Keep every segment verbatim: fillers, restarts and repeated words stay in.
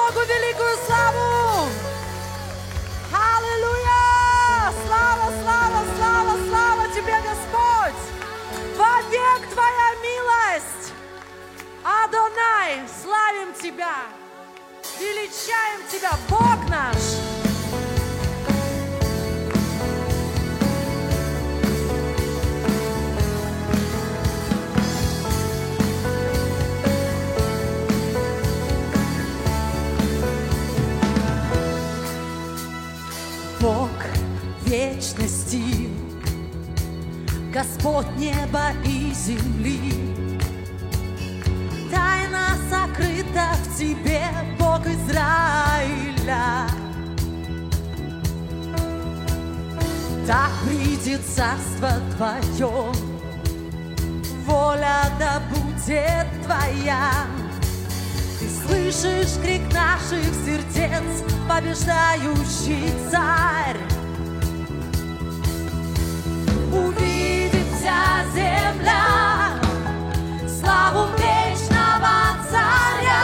Богу великую славу! Аллилуйя! Слава, слава, слава, слава Тебе, Господь! Вовек Твоя милость! Адонай, славим Тебя! Величаем Тебя, Бог наш! Бог вечности, Господь неба и земли. Тайна сокрыта в Тебе, Бог Израиля. Так придет царство Твое, воля да будет Твоя. Ты слышишь крик наших сердец, побеждающий царь. Увидит вся земля славу вечного царя.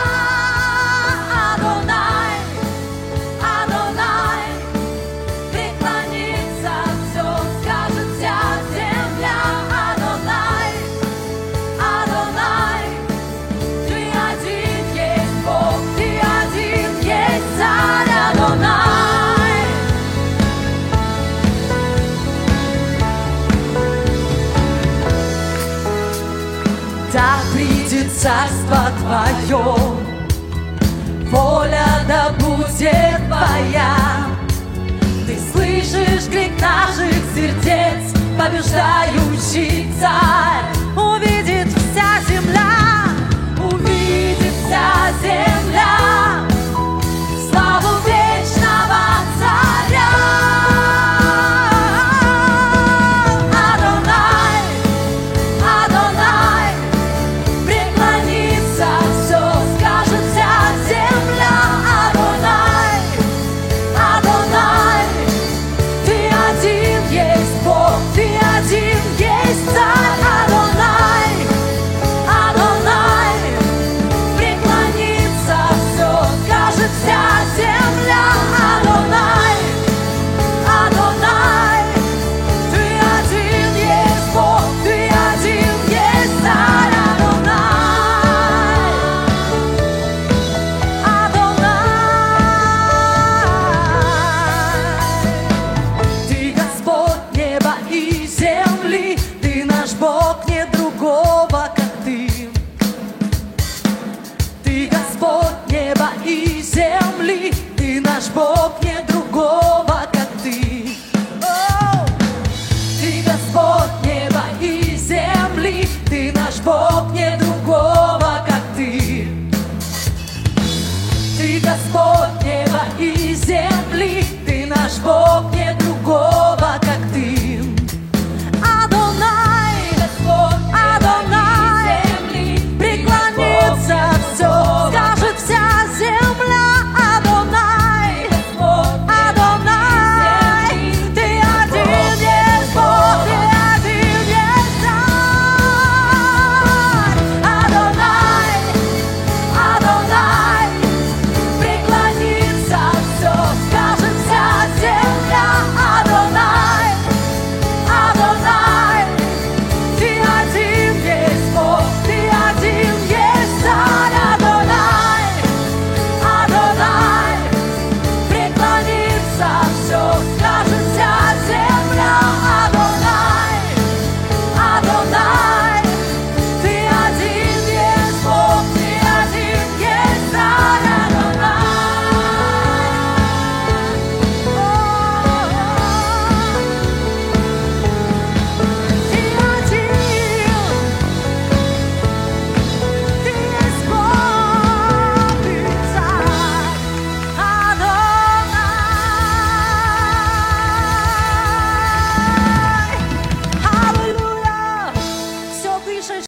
Адонай, Адонай, преклонится все, скажет вся земля. Адонай, Адонай, Ты один есть Бог, Ты один есть царь. Адонай. Да придет царство Твое, воля да будет Твоя. Ты слышишь крик наших сердец, побеждающий царь. Увидит вся земля, увидит вся земля славу вечного царя. Адонай, Адонай, преклонится все, скажет вся земля. Адонай, Адонай, Ты один есть Бог, Ты один есть царь. Адонай, Адонай, преклонится все, скажет вся земля. Адонай, Адонай, Ты один есть Бог, Ты один есть царь. Адонай, Адонай, Ты Господь неба и земли, Ты наш Бог, нет другого, как Ты. Ты Господь неба и земли, Ты наш Бог, нет другого.